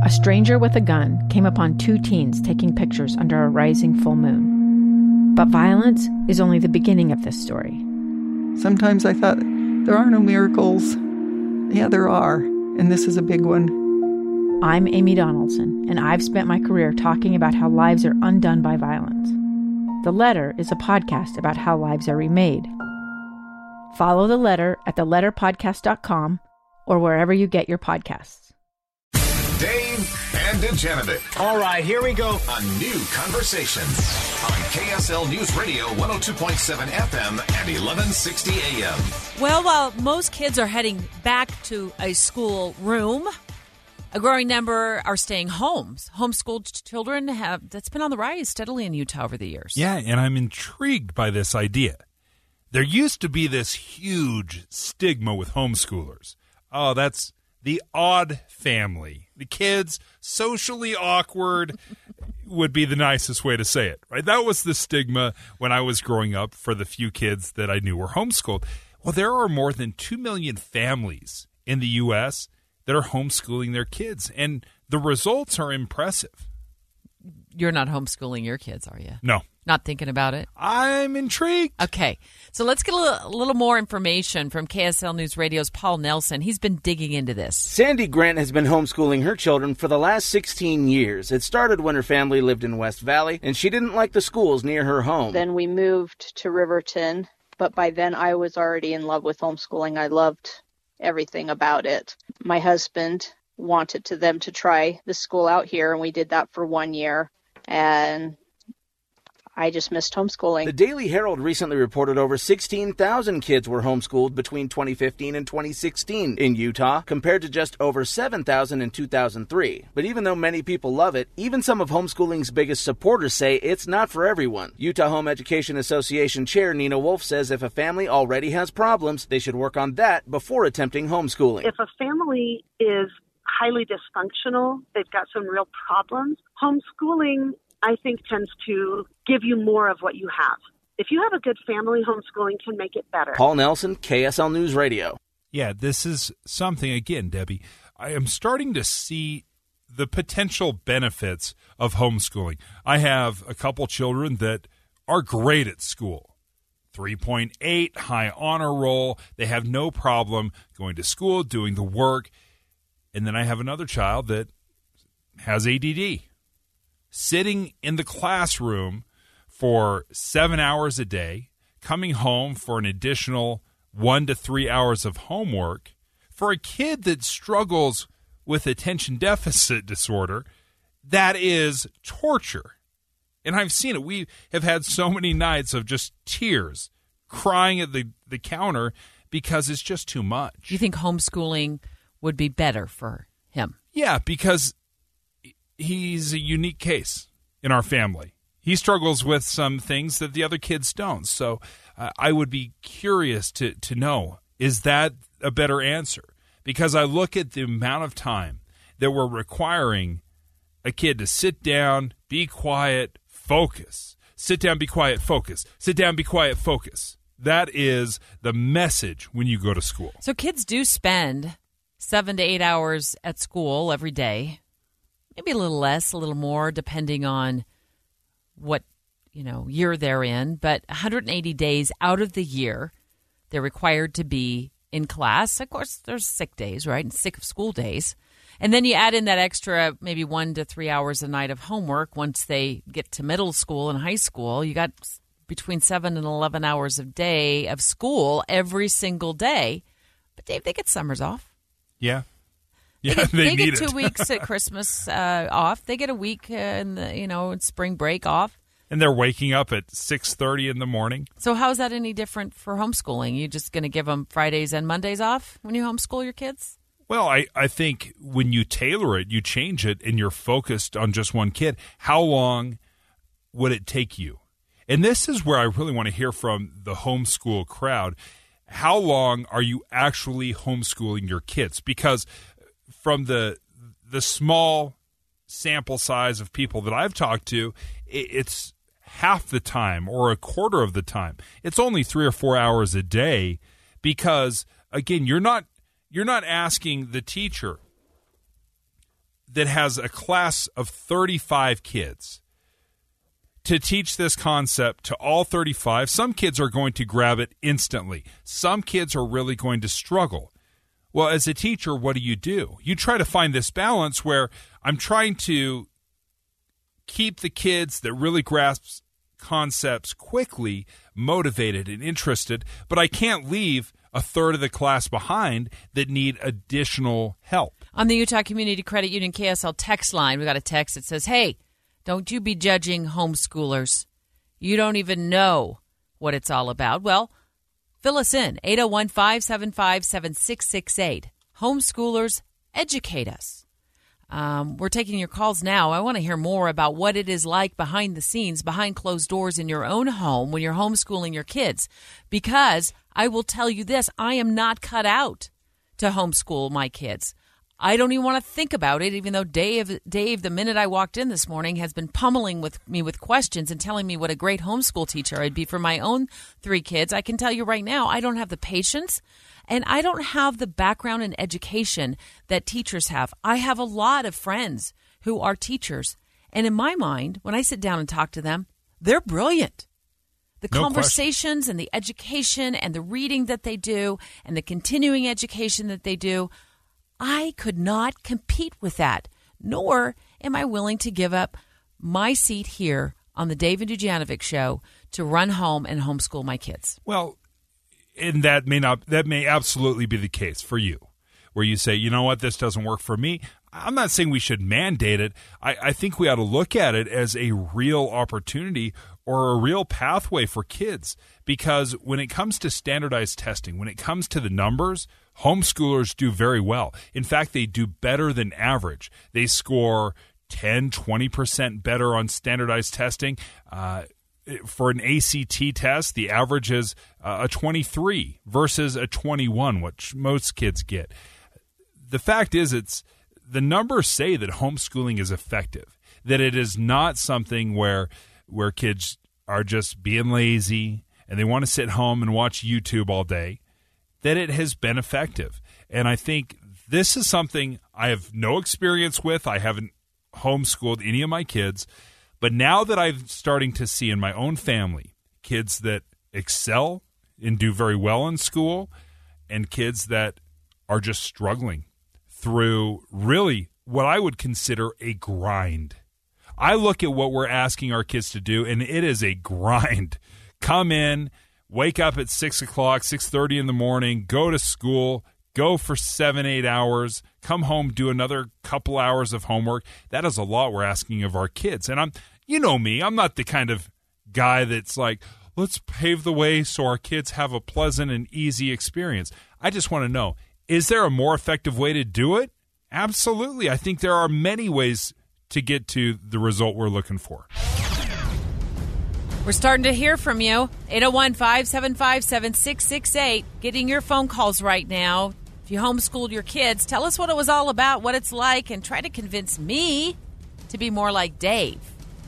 a stranger with a gun came upon two teens taking pictures under a rising full moon. But violence is only the beginning of this story. Sometimes I thought, there are no miracles. Yeah, there are, and this is a big one. I'm Amy Donaldson, and I've spent my career talking about how lives are undone by violence. The Letter is a podcast about how lives are remade. Follow The Letter at theletterpodcast.com or wherever you get your podcasts. Dave and Dejanovic. All right, here we go. A new conversation on KSL News Radio 102.7 FM and 1160 AM. Well, while most kids are heading back to a school room, a growing number are staying home. Homeschooled children that's been on the rise steadily in Utah over the years. Yeah, and I'm intrigued by this idea. There used to be this huge stigma with homeschoolers. Oh, that's the odd family. The kids, socially awkward would be the nicest way to say it, right? That was the stigma when I was growing up for the few kids that I knew were homeschooled. Well, there are more than 2 million families in the U.S. that are homeschooling their kids, and the results are impressive. You're not homeschooling your kids, are you? No. Not thinking about it? I'm intrigued. Okay. So let's get a little more information from KSL News Radio's Paul Nelson. He's been digging into this. Sandy Grant has been homeschooling her children for the last 16 years. It started when her family lived in West Valley, and she didn't like the schools near her home. Then we moved to Riverton, but by then I was already in love with homeschooling. I loved everything about it. My husband wanted them to try the school out here, and we did that for 1 year, and I just missed homeschooling. The Daily Herald recently reported over 16,000 kids were homeschooled between 2015 and 2016 in Utah, compared to just over 7,000 in 2003. But even though many people love it, even some of homeschooling's biggest supporters say it's not for everyone. Utah Home Education Association Chair Nina Wolf says if a family already has problems, they should work on that before attempting homeschooling. If a family is highly dysfunctional, they've got some real problems, homeschooling, I think, tends to give you more of what you have. If you have a good family, homeschooling can make it better. Paul Nelson, KSL News Radio. Yeah, this is something, again, Debbie, I am starting to see the potential benefits of homeschooling. I have a couple children that are great at school. 3.8, high honor roll. They have no problem going to school, doing the work. And then I have another child that has ADD. Sitting in the classroom for 7 hours a day, coming home for an additional 1 to 3 hours of homework, for a kid that struggles with attention deficit disorder, that is torture. And I've seen it. We have had so many nights of just tears, crying at the counter because it's just too much. Do you think homeschooling would be better for him? Yeah, because he's a unique case in our family. He struggles with some things that the other kids don't. So I would be curious to know, is that a better answer? Because I look at the amount of time that we're requiring a kid to sit down, be quiet, focus. Sit down, be quiet, focus. Sit down, be quiet, focus. That is the message when you go to school. So kids do spend 7 to 8 hours at school every day. Maybe a little less, a little more, depending on what, year they're in. But 180 days out of the year, they're required to be in class. Of course, there's sick days, right? And sick of school days. And then you add in that extra maybe 1 to 3 hours a night of homework. Once they get to middle school and high school, you got between 7 and 11 hours a day of school every single day. But Dave, they get summers off. Yeah. Yeah, they get need 2 weeks at Christmas off. They get a week in spring break off. And they're waking up at 6:30 in the morning. So how is that any different for homeschooling? You just going to give them Fridays and Mondays off when you homeschool your kids? Well, I think when you tailor it, you change it, and you're focused on just one kid. How long would it take you? And this is where I really want to hear from the homeschool crowd. How long are you actually homeschooling your kids? Because from the small sample size of people that I've talked to, it's half the time or a quarter of the time. It's only 3 or 4 hours a day because, again, you're not asking the teacher that has a class of 35 kids to teach this concept to all 35. Some kids are going to grab it instantly. Some kids are really going to struggle. Well, as a teacher, what do? You try to find this balance where I'm trying to keep the kids that really grasp concepts quickly motivated and interested, but I can't leave a third of the class behind that need additional help. On the Utah Community Credit Union KSL text line, we got a text that says, hey, don't you be judging homeschoolers. You don't even know what it's all about. Well, fill us in, 801-575-7668. Homeschoolers, educate us. We're taking your calls now. I want to hear more about what it is like behind the scenes, behind closed doors in your own home when you're homeschooling your kids. Because I will tell you this, I am not cut out to homeschool my kids. I don't even want to think about it, even though Dave, the minute I walked in this morning, has been pummeling me with questions and telling me what a great homeschool teacher I'd be for my own 3 kids. I can tell you right now, I don't have the patience, and I don't have the background and education that teachers have. I have a lot of friends who are teachers, and in my mind, when I sit down and talk to them, they're brilliant. The conversations and the education and the reading that they do and the continuing education that they do, I could not compete with that, nor am I willing to give up my seat here on the Dave and Dujanovic Show to run home and homeschool my kids. Well, and that may absolutely be the case for you, where you say, you know what, this doesn't work for me. I'm not saying we should mandate it. I think we ought to look at it as a real opportunity or a real pathway for kids, because when it comes to standardized testing, when it comes to the numbers, homeschoolers do very well. In fact, they do better than average. They score 10, 20% better on standardized testing. For an ACT test, the average is a 23 versus a 21, which most kids get. The fact is, the numbers say that homeschooling is effective, that it is not something where kids are just being lazy and they want to sit home and watch YouTube all day, that it has been effective. And I think this is something I have no experience with. I haven't homeschooled any of my kids. But now that I'm starting to see in my own family kids that excel and do very well in school and kids that are just struggling through really what I would consider a grind. I look at what we're asking our kids to do, and it is a grind. Come in, wake up at 6 o'clock, 6:30 in the morning, go to school, go for 7-8 hours, come home, do another couple hours of homework. That is a lot we're asking of our kids. And you know me, I'm not the kind of guy that's like, let's pave the way so our kids have a pleasant and easy experience. I just want to know, is there a more effective way to do it? Absolutely. I think there are many ways to get to the result we're looking for. We're starting to hear from you. 801-575-7668. Getting your phone calls right now. If you homeschooled your kids, tell us what it was all about, what it's like, and try to convince me to be more like Dave.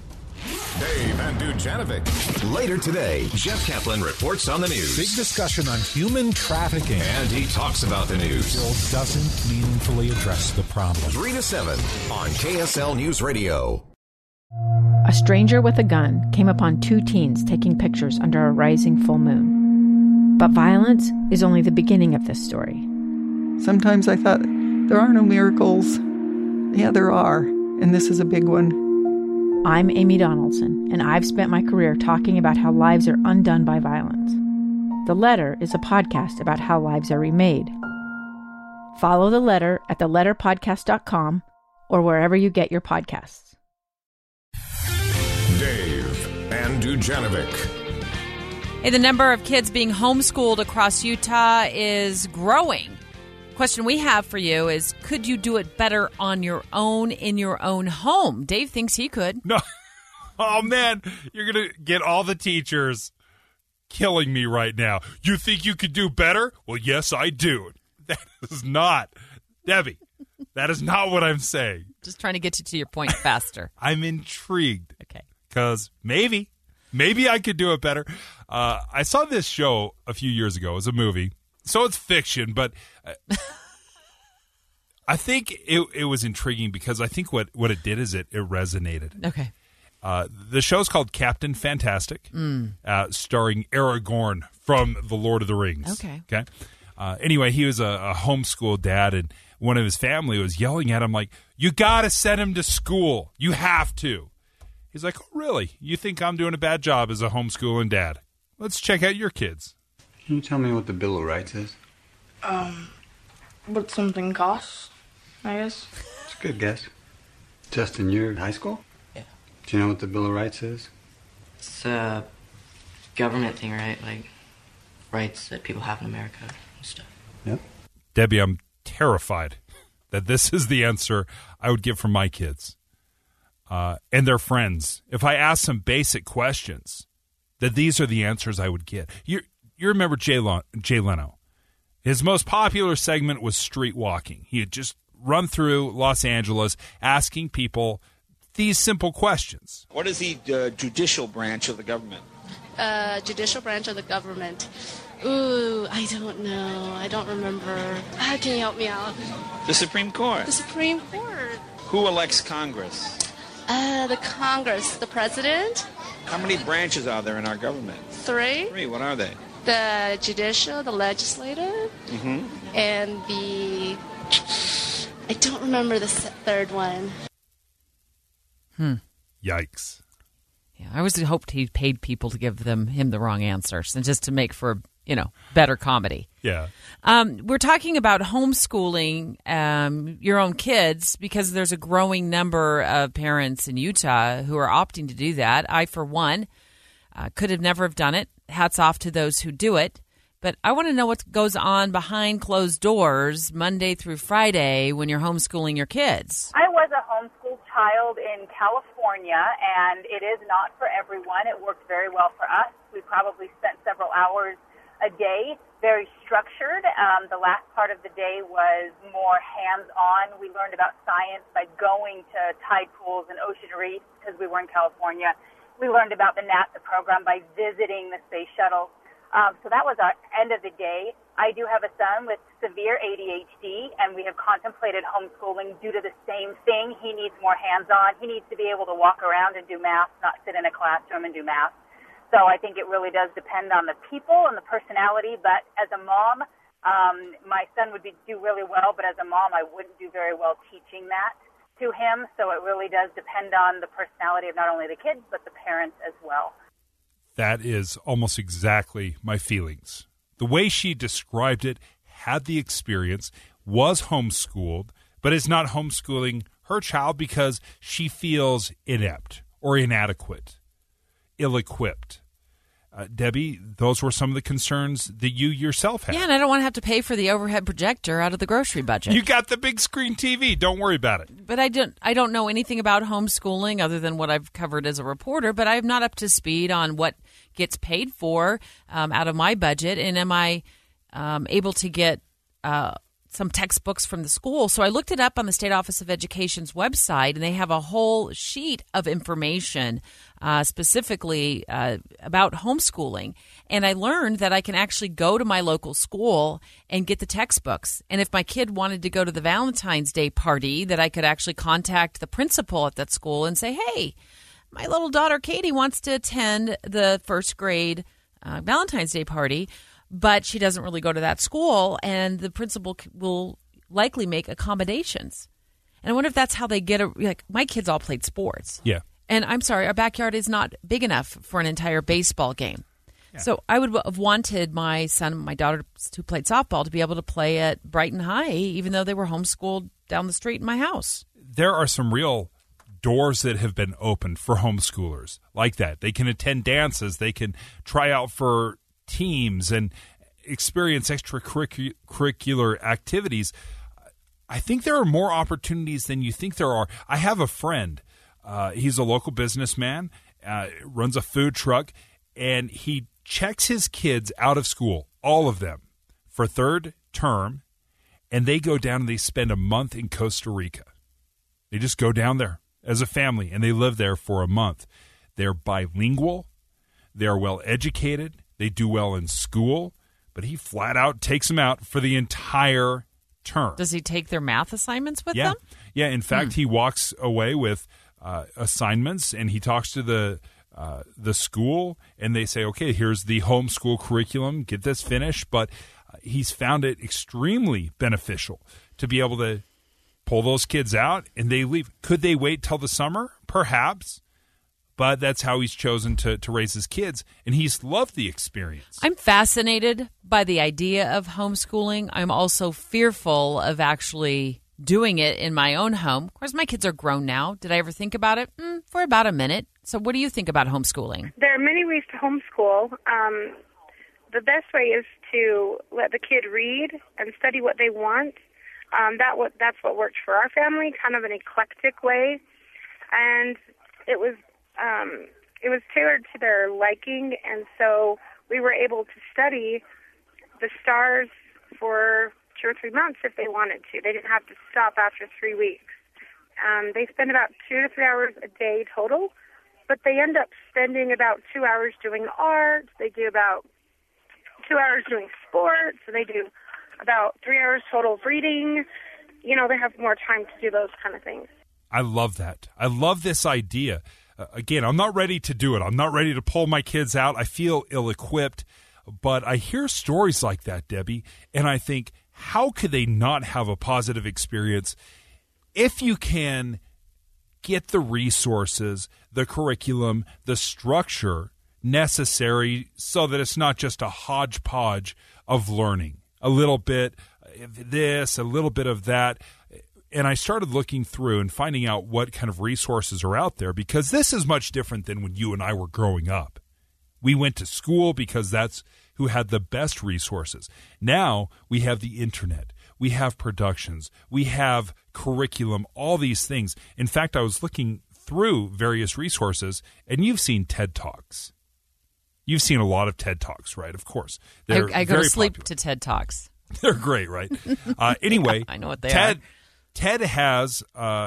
Dave and Dujanovic. Later today, Jeff Kaplan reports on the news. Big discussion on human trafficking. And he talks about the news. Still doesn't meaningfully address the problem. 3 to 7 on KSL News Radio. A stranger with a gun came upon 2 teens taking pictures under a rising full moon. But violence is only the beginning of this story. Sometimes I thought, there are no miracles. Yeah, there are, and this is a big one. I'm Amy Donaldson, and I've spent my career talking about how lives are undone by violence. The Letter is a podcast about how lives are remade. Follow The Letter at theletterpodcast.com or wherever you get your podcasts. Dave and Dujanovic. Hey, the number of kids being homeschooled across Utah is growing. Question we have for you is, could you do it better on your own in your own home? Dave thinks he could. No. Oh, man, you're going to get all the teachers killing me right now. You think you could do better? Well, yes, I do. That is not, Debbie, that is not what I'm saying. Just trying to get you to your point faster. I'm intrigued. Okay. Because maybe I could do it better. I saw this show a few years ago. It was a movie. So it's fiction, but I think it was intriguing because I think what it did is it resonated. Okay. The show's called Captain Fantastic, starring Aragorn from The Lord of the Rings. Okay. Anyway, he was a homeschool dad, and one of his family was yelling at him like, "You got to send him to school. You have to." He's like, "Oh, really? You think I'm doing a bad job as a homeschooling dad? Let's check out your kids." Can you tell me what the Bill of Rights is? What something costs, I guess. It's a good guess. Justin, you're in high school? Yeah. Do you know what the Bill of Rights is? It's a government thing, right? Like rights that people have in America and stuff. Yep. Debbie, I'm terrified that this is the answer I would give for my kids and their friends. If I asked some basic questions, that these are the answers I would get. You remember Jay Leno. His most popular segment was street walking. He had just run through Los Angeles asking people these simple questions. What is the judicial branch of the government? Judicial branch of the government. Ooh, I don't know. I don't remember. Can you help me out? The Supreme Court. The Supreme Court. Who elects Congress? The Congress. The president. How many branches are there in our government? 3. 3. What are they? The judicial, the legislative, and I don't remember the third one. Yikes. Yeah, I always hoped he paid people to give him the wrong answers and just to make for, better comedy. Yeah. We're talking about homeschooling your own kids because there's a growing number of parents in Utah who are opting to do that. I, for one, could have never have done it. Hats off to those who do it. But I want to know what goes on behind closed doors Monday through Friday when you're homeschooling your kids. I was a homeschool child in California, and it is not for everyone. It worked very well for us. We probably spent several hours a day, very structured. The last part of the day was more hands-on. We learned about science by going to tide pools and ocean reefs because we were in California. We learned about the NASA program by visiting the space shuttle. So that was our end of the day. I do have a son with severe ADHD, and we have contemplated homeschooling due to the same thing. He needs more hands-on. He needs to be able to walk around and do math, not sit in a classroom and do math. So I think it really does depend on the people and the personality. But as a mom, my son would do really well, but as a mom, I wouldn't do very well teaching that to him. So it really does depend on the personality of not only the kids, but the parents as well. That is almost exactly my feelings. The way she described it, had the experience, was homeschooled, but is not homeschooling her child because she feels inept or inadequate, ill-equipped. Debbie, those were some of the concerns that you yourself had. Yeah, and I don't want to have to pay for the overhead projector out of the grocery budget. You got the big screen TV. Don't worry about it. But I don't know anything about homeschooling other than what I've covered as a reporter, but I'm not up to speed on what gets paid for out of my budget. And am I able to get some textbooks from the school? So I looked it up on the State Office of Education's website, and they have a whole sheet of information specifically about homeschooling. And I learned that I can actually go to my local school and get the textbooks. And if my kid wanted to go to the Valentine's Day party, that I could actually contact the principal at that school and say, hey, my little daughter Katie wants to attend the first grade Valentine's Day party, but she doesn't really go to that school, and the principal will likely make accommodations. And I wonder if that's how they get my kids all played sports. Yeah. And I'm sorry, our backyard is not big enough for an entire baseball game. Yeah. So I would have wanted my son and my daughter who played softball to be able to play at Brighton High, even though they were homeschooled down the street in my house. There are some real doors that have been opened for homeschoolers like that. They can attend dances. They can try out for teams and experience extracurricular activities. I think there are more opportunities than you think there are. I have a friend. He's a local businessman, runs a food truck, and he checks his kids out of school, all of them, for third term, and they go down and they spend a month in Costa Rica. They just go down there as a family, and they live there for a month. They're bilingual. They're well educated. They do well in school, but he flat out takes them out for the entire term. Does he take their math assignments with Yeah. them? Yeah. In fact, he walks away with assignments, and he talks to the school, and they say, okay, here's the homeschool curriculum. Get this finished. But he's found it extremely beneficial to be able to pull those kids out and they leave. Could they wait till the summer? Perhaps. But that's how he's chosen to raise his kids, and he's loved the experience. I'm fascinated by the idea of homeschooling. I'm also fearful of actually doing it in my own home. Of course, my kids are grown now. Did I ever think about it? For about a minute. So what do you think about homeschooling? There are many ways to homeschool. The best way is to let the kid read and study what they want. That's what worked for our family, kind of an eclectic way. And it was tailored to their liking, and so we were able to study the stars for 2 or 3 months if they wanted to. They didn't have to stop after 3 weeks. They spend about 2 to 3 hours a day total, but they end up spending about 2 hours doing art. They do about 2 hours doing sports, and they do about 3 hours total of reading. They have more time to do those kind of things. I love that. I love this idea. Again, I'm not ready to do it. I'm not ready to pull my kids out. I feel ill-equipped. But I hear stories like that, Debbie, and I think, how could they not have a positive experience if you can get the resources, the curriculum, the structure necessary so that it's not just a hodgepodge of learning. A little bit of this, a little bit of that. And I started looking through and finding out what kind of resources are out there, because this is much different than when you and I were growing up. We went to school because that's who had the best resources. Now we have the internet. We have productions. We have curriculum, all these things. In fact, I was looking through various resources, and you've seen TED Talks. You've seen a lot of TED Talks, right? Of course. I go to sleep to TED Talks. They're great, right? Anyway, I know what they are. TED has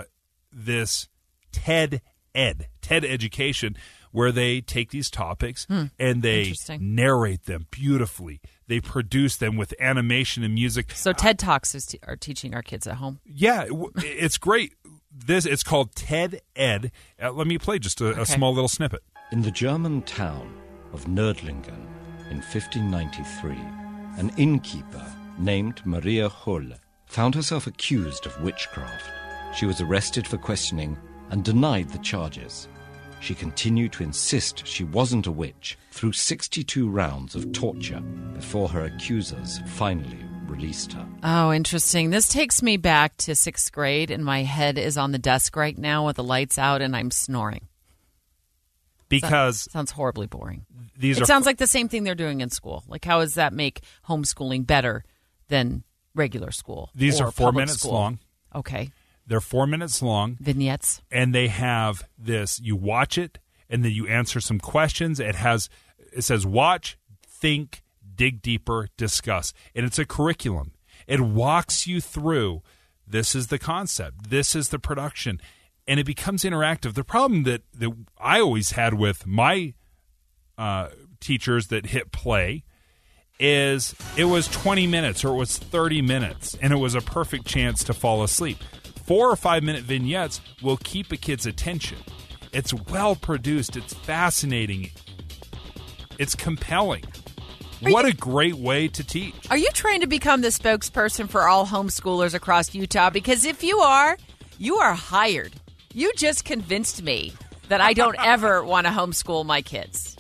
this TED Education, where they take these topics and they narrate them beautifully. They produce them with animation and music. So TED Talks are teaching our kids at home? Yeah, it's great. It's called TED Ed. Let me play just a small little snippet. In the German town of Nördlingen in 1593, an innkeeper named Maria Hull found herself accused of witchcraft. She was arrested for questioning and denied the charges. She continued to insist she wasn't a witch through 62 rounds of torture before her accusers finally released her. Oh, interesting. This takes me back to 6th grade, and my head is on the desk right now with the lights out, and I'm snoring. Because sounds horribly boring. It sounds like the same thing they're doing in school. Like, how does that make homeschooling better than regular school? These are 4 minutes long. Okay. They're 4 minutes long. Vignettes. And they have this, you watch it, and then you answer some questions. It says watch, think, dig deeper, discuss. And it's a curriculum. It walks you through, this is the concept, this is the production, and it becomes interactive. The problem that I always had with my teachers that hit play is it was 20 minutes or it was 30 minutes, and it was a perfect chance to fall asleep. 4 or 5 minute vignettes will keep a kid's attention. It's well produced. It's fascinating. It's compelling. What a great way to teach. Are you trying to become the spokesperson for all homeschoolers across Utah? Because if you are hired. You just convinced me that I don't ever want to homeschool my kids.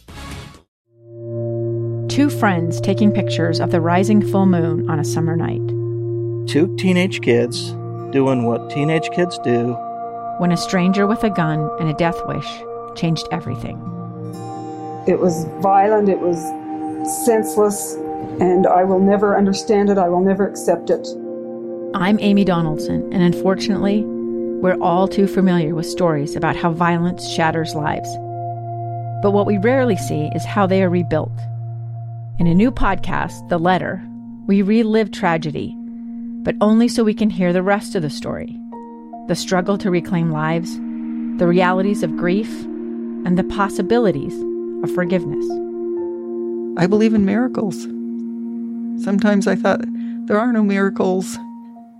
2 friends taking pictures of the rising full moon on a summer night. 2 teenage kids doing what teenage kids do. When a stranger with a gun and a death wish changed everything. It was violent, it was senseless, and I will never understand it, I will never accept it. I'm Amy Donaldson, and unfortunately, we're all too familiar with stories about how violence shatters lives. But what we rarely see is how they are rebuilt. In a new podcast, The Letter, we relive tragedy, but only so we can hear the rest of the story. The struggle to reclaim lives, the realities of grief, and the possibilities of forgiveness. I believe in miracles. Sometimes I thought, there are no miracles.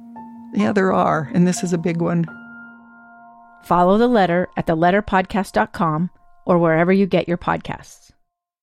Yeah, there are, and this is a big one. Follow The Letter at theletterpodcast.com or wherever you get your podcasts.